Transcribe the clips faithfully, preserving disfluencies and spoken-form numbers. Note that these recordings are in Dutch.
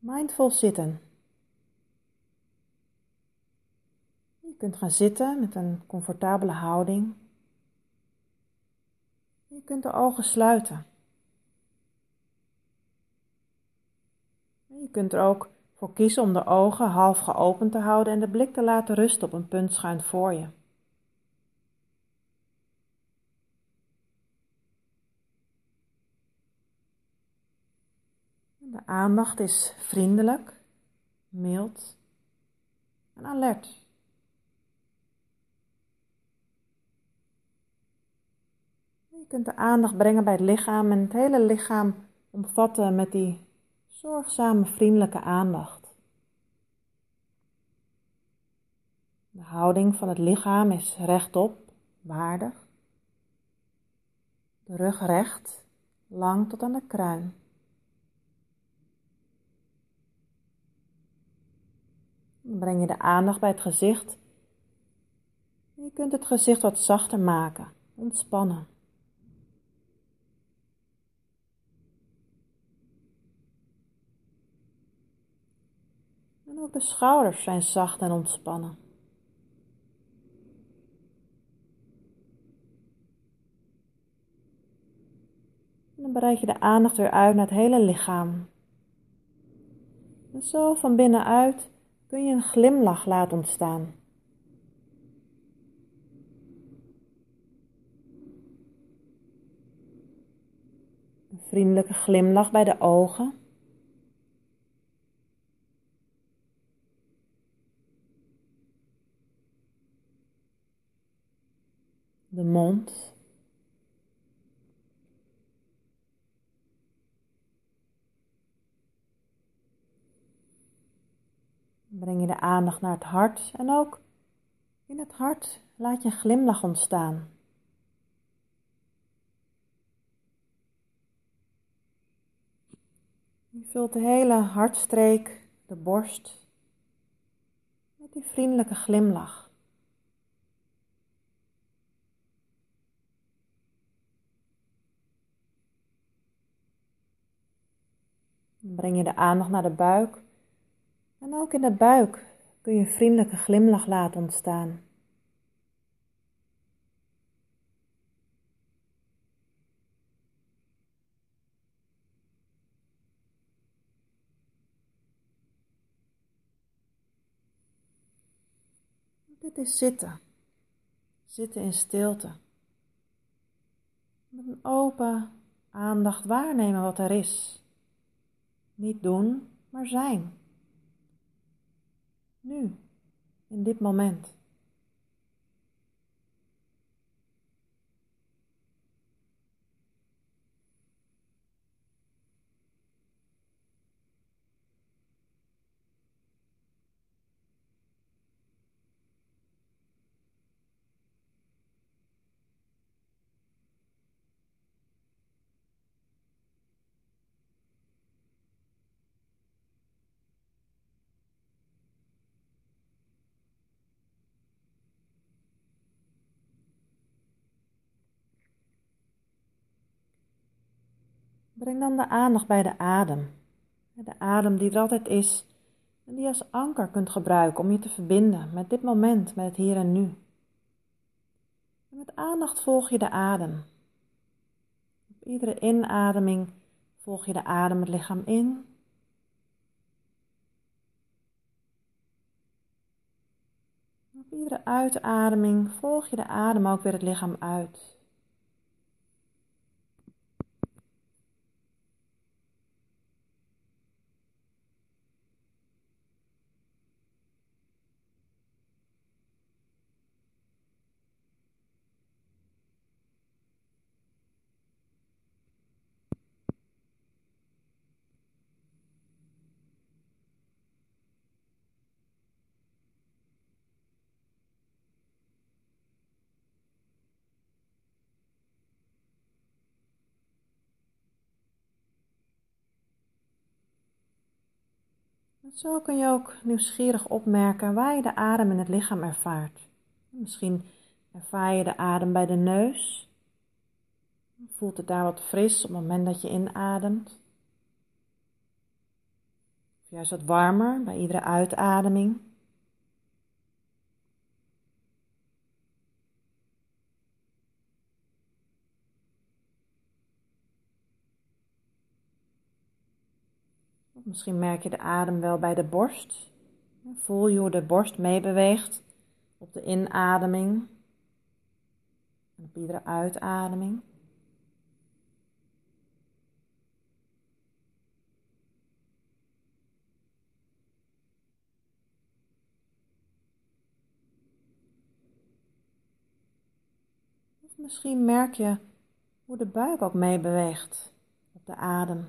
Mindful zitten. Je kunt gaan zitten met een comfortabele houding. Je kunt de ogen sluiten. Je kunt er ook voor kiezen om de ogen half geopend te houden en de blik te laten rusten op een punt schuin voor je. De aandacht is vriendelijk, mild en alert. Je kunt de aandacht brengen bij het lichaam en het hele lichaam omvatten met die zorgzame, vriendelijke aandacht. De houding van het lichaam is rechtop, waardig. De rug recht, lang tot aan de kruin. Dan breng je de aandacht bij het gezicht. Je kunt het gezicht wat zachter maken, ontspannen. En ook de schouders zijn zacht en ontspannen. En dan breid je de aandacht weer uit naar het hele lichaam. En zo van binnenuit kun je een glimlach laten ontstaan. Een vriendelijke glimlach bij de ogen. De mond. Breng je de aandacht naar het hart en ook in het hart laat je een glimlach ontstaan. Je vult de hele hartstreek, de borst, met die vriendelijke glimlach. Dan breng je de aandacht naar de buik. En ook in de buik kun je een vriendelijke glimlach laten ontstaan. Dit is zitten. Zitten in stilte. Met een open aandacht waarnemen wat er is. Niet doen, maar zijn. Nu, in dit moment. Breng dan de aandacht bij de adem. De adem die er altijd is en die je als anker kunt gebruiken om je te verbinden met dit moment, met het hier en nu. En met aandacht volg je de adem. Op iedere inademing volg je de adem het lichaam in. Op iedere uitademing volg je de adem ook weer het lichaam uit. Zo kun je ook nieuwsgierig opmerken waar je de adem in het lichaam ervaart. Misschien ervaar je de adem bij de neus. Voelt het daar wat fris op het moment dat je inademt? Of juist wat warmer bij iedere uitademing. Of misschien merk je de adem wel bij de borst. Voel je hoe de borst meebeweegt op de inademing en op iedere uitademing. Of misschien merk je hoe de buik ook meebeweegt op de adem.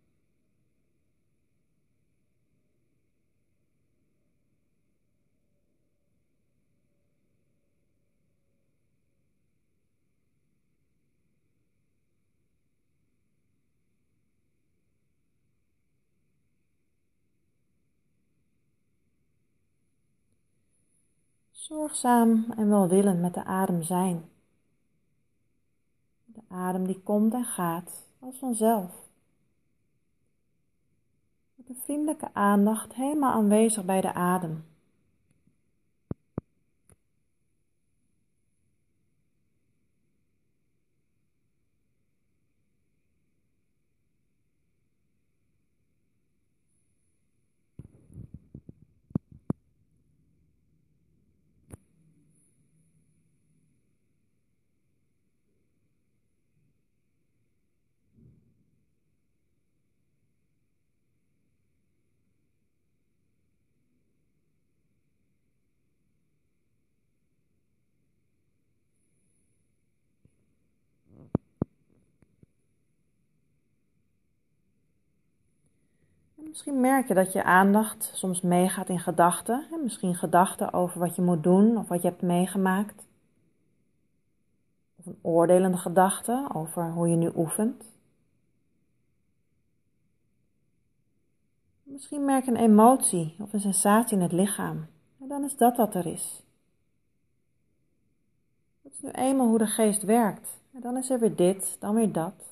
Zorgzaam en welwillend met de adem zijn. De adem die komt en gaat als vanzelf. Met een vriendelijke aandacht helemaal aanwezig bij de adem. Misschien merk je dat je aandacht soms meegaat in gedachten. Misschien gedachten over wat je moet doen of wat je hebt meegemaakt. Of een oordelende gedachte over hoe je nu oefent. Misschien merk je een emotie of een sensatie in het lichaam. En dan is dat wat er is. Dat is nu eenmaal hoe de geest werkt. En dan is er weer dit, dan weer dat.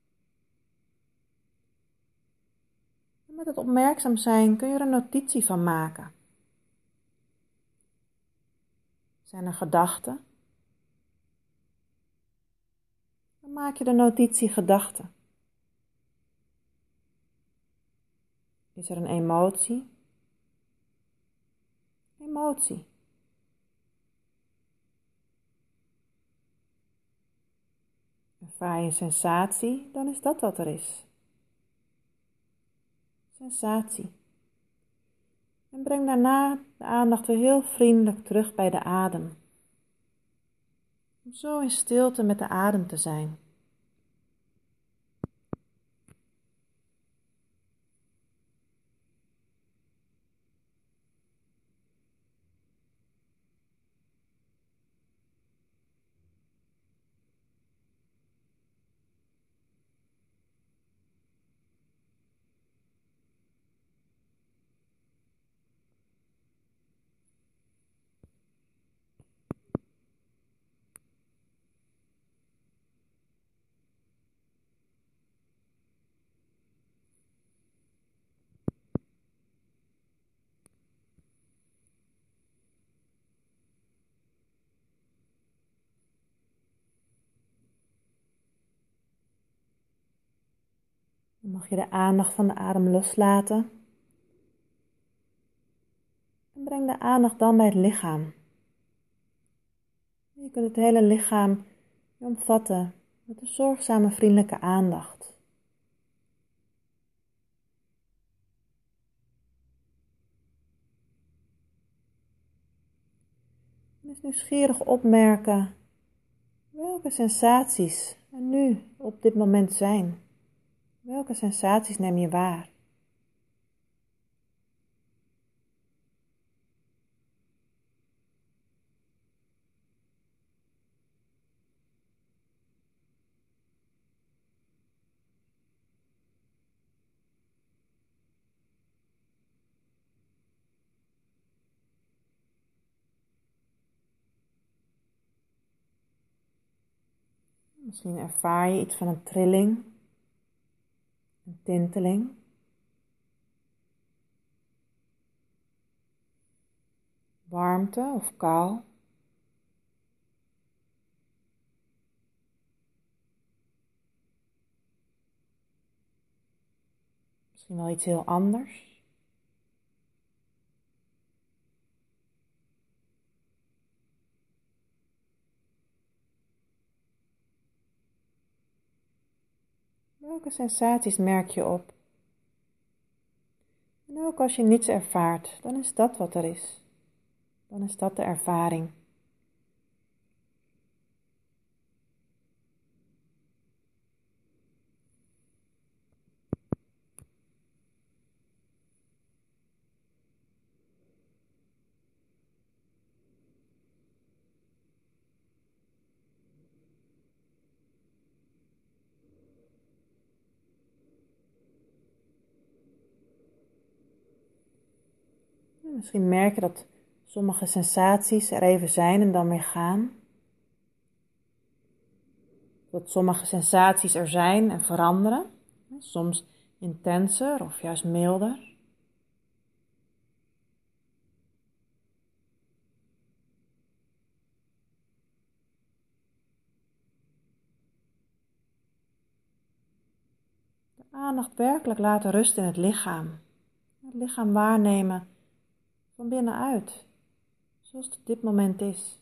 Met het opmerkzaam zijn kun je er een notitie van maken. Zijn er gedachten? Dan maak je de notitie gedachten. Is er een emotie? Emotie. Ervaar je een sensatie, dan is dat wat er is. Sensatie. En breng daarna de aandacht weer heel vriendelijk terug bij de adem. Om zo in stilte met de adem te zijn. Dan mag je de aandacht van de adem loslaten. En breng de aandacht dan bij het lichaam. Je kunt het hele lichaam omvatten met een zorgzame vriendelijke aandacht. Dus nieuwsgierig opmerken welke sensaties er nu op dit moment zijn. Welke sensaties neem je waar? Misschien ervaar je iets van een trilling, een tinteling. warmte of kou. Misschien wel iets heel anders. Welke sensaties merk je op? En ook als je niets ervaart, dan is dat wat er is. Dan is dat de ervaring. Misschien merk je dat sommige sensaties er even zijn en dan weer gaan. Dat sommige sensaties er zijn en veranderen. Soms intenser of juist milder. De aandacht werkelijk laten rusten in het lichaam. Het lichaam waarnemen van binnenuit, zoals het op dit moment is.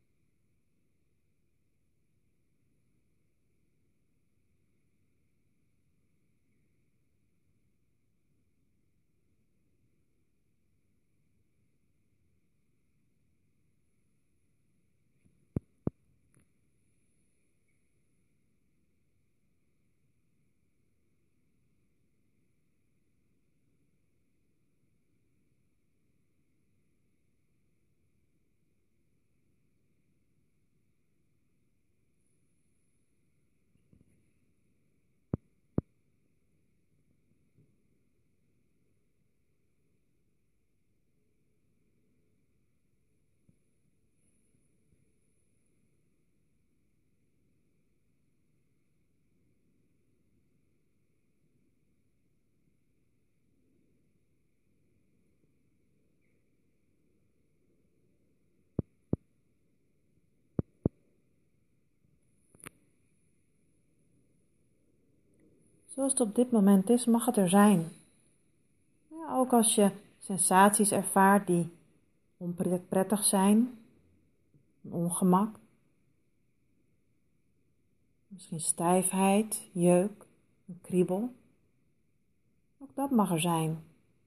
Zoals het op dit moment is, mag het er zijn. Ja, ook als je sensaties ervaart die onprettig zijn, een ongemak, misschien stijfheid, jeuk, een kriebel. Ook dat mag er zijn.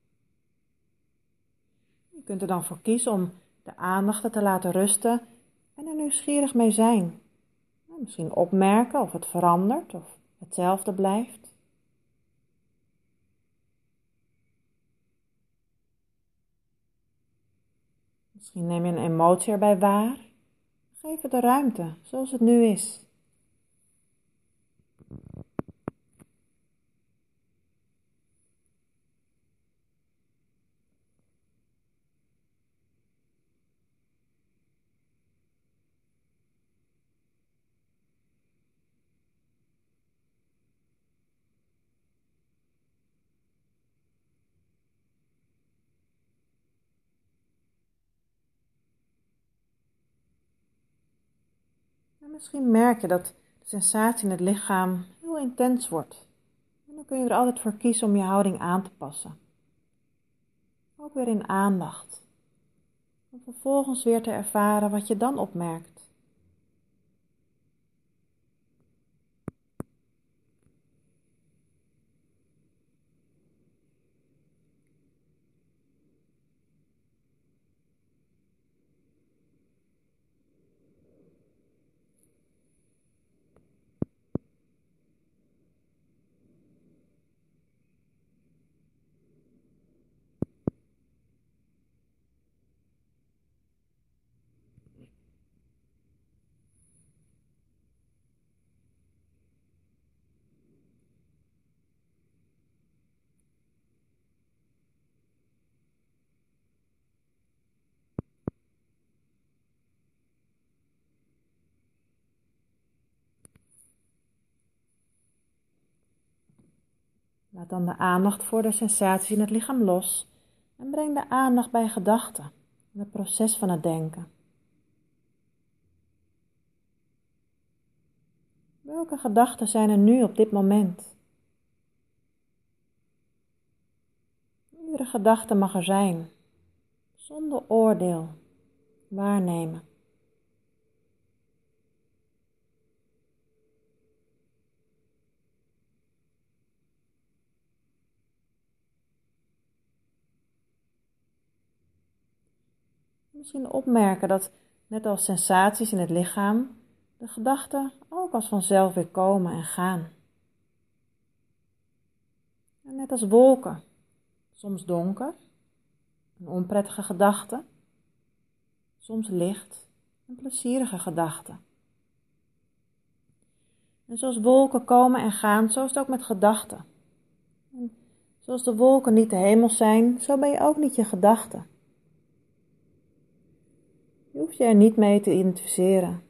Je kunt er dan voor kiezen om de aandacht te laten rusten en er nieuwsgierig mee zijn. Misschien opmerken of het verandert of hetzelfde blijft. Misschien neem je een emotie erbij waar. Geef het de ruimte, zoals het nu is. En misschien merk je dat de sensatie in het lichaam heel intens wordt. En dan kun je er altijd voor kiezen om je houding aan te passen. Ook weer in aandacht. Om vervolgens weer te ervaren wat je dan opmerkt. Laat dan de aandacht voor de sensatie in het lichaam los en breng de aandacht bij gedachten. in het proces van het denken. Welke gedachten zijn er nu op dit moment? Iedere gedachte mag er zijn, zonder oordeel, waarnemen. Misschien opmerken dat, net als sensaties in het lichaam, de gedachten ook als vanzelf weer komen en gaan. En net als wolken, soms donker, een onprettige gedachte, soms licht, een plezierige gedachte. En zoals wolken komen en gaan, zo is het ook met gedachten. En zoals de wolken niet de hemel zijn, zo ben je ook niet je gedachten. Je hoeft je er niet mee te identificeren.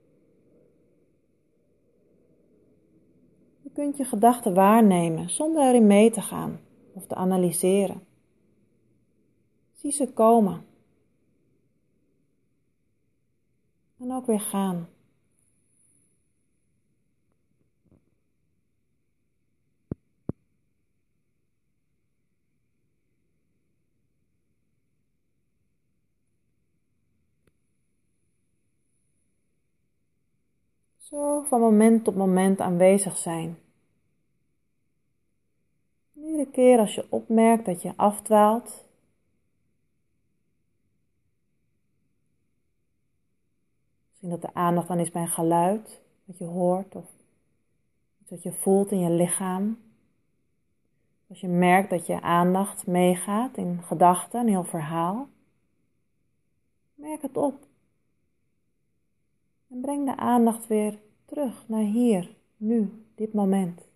Je kunt je gedachten waarnemen zonder erin mee te gaan of te analyseren. Zie ze komen. En ook weer gaan. Zo van moment tot moment aanwezig zijn. Iedere keer als je opmerkt dat je afdwaalt, misschien dat de aandacht dan is bij een geluid, wat je hoort of iets wat je voelt in je lichaam. Als je merkt dat je aandacht meegaat in gedachten, een heel verhaal, merk het op. En breng de aandacht weer terug naar hier, nu, dit moment.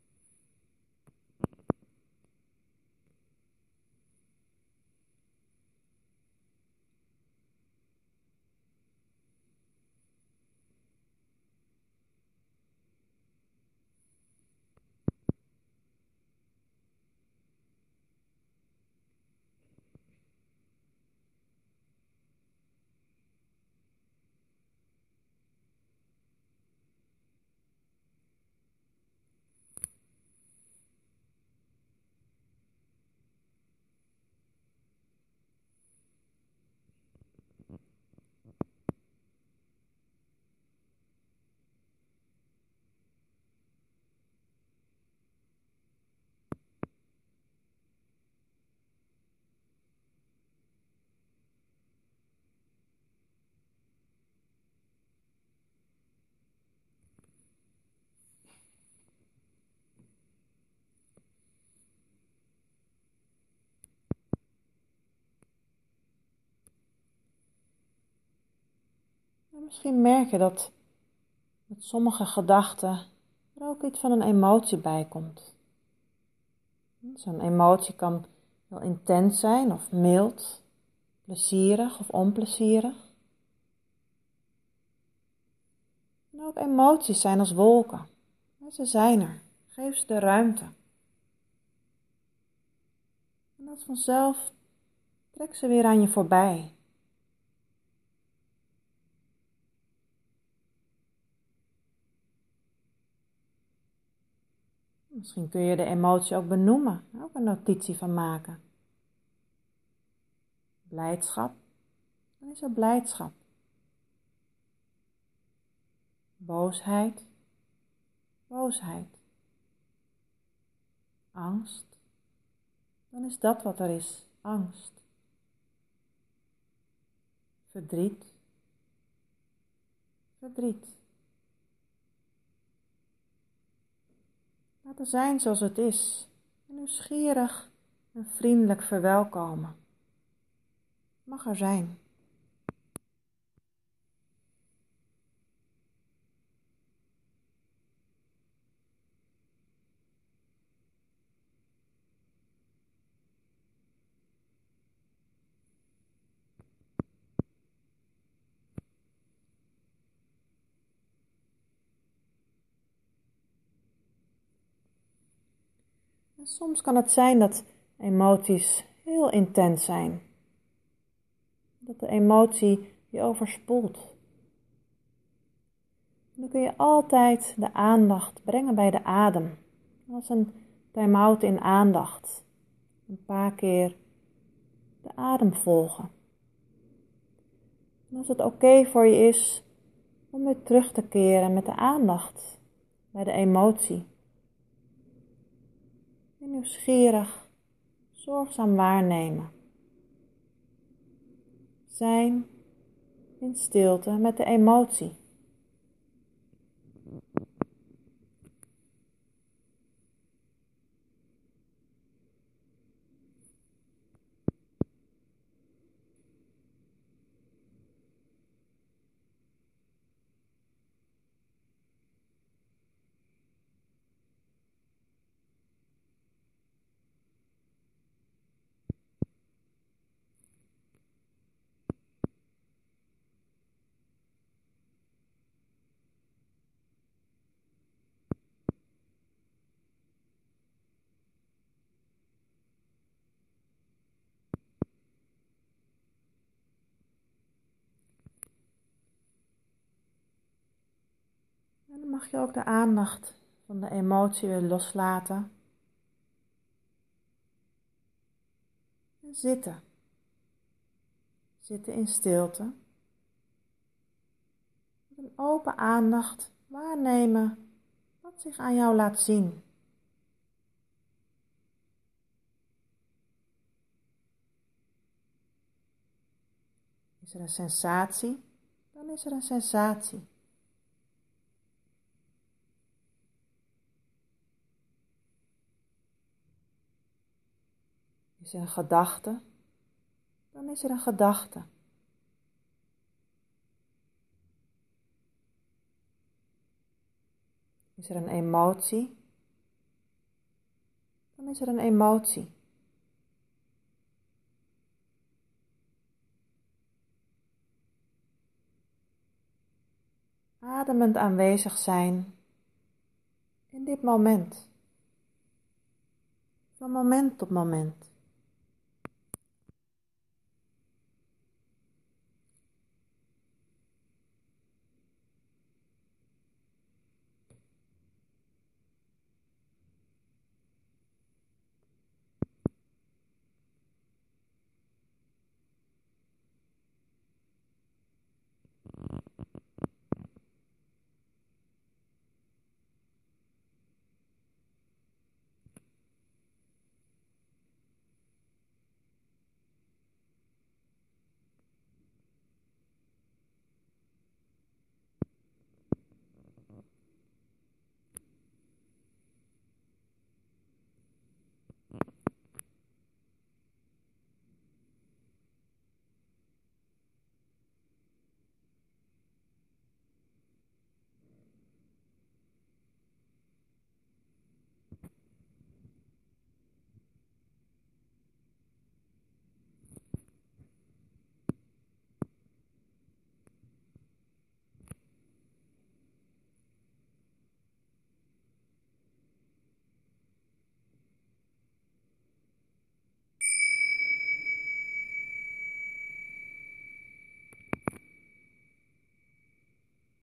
En misschien merk je dat met sommige gedachten er ook iets van een emotie bij komt. Zo'n emotie kan wel intens zijn of mild, plezierig of onplezierig. En ook emoties zijn als wolken. Ze zijn er. Geef ze de ruimte. En dat vanzelf trek ze weer aan je voorbij. Misschien kun je de emotie ook benoemen, ook een notitie van maken. Blijdschap, dan is er blijdschap. Boosheid, boosheid. Angst, dan is dat wat er is, angst. Verdriet, verdriet. Laat het zijn zoals het is, en nieuwsgierig en vriendelijk verwelkomen. Mag er zijn. En soms kan het zijn dat emoties heel intens zijn. Dat de emotie je overspoelt. En dan kun je altijd de aandacht brengen bij de adem. Als een time-out in aandacht. Een paar keer de adem volgen. En als het oké voor je is om weer terug te keren met de aandacht bij de emotie. En nieuwsgierig, zorgzaam waarnemen. Zijn in stilte met de emotie. En dan mag je ook de aandacht van de emotie weer loslaten. En zitten. Zitten in stilte. Met een open aandacht waarnemen wat zich aan jou laat zien. Is er een sensatie? Dan is er een sensatie. Is er een gedachte? Dan is er een gedachte. Is er een emotie? Dan is er een emotie. Ademend aanwezig zijn in dit moment. Van moment tot moment.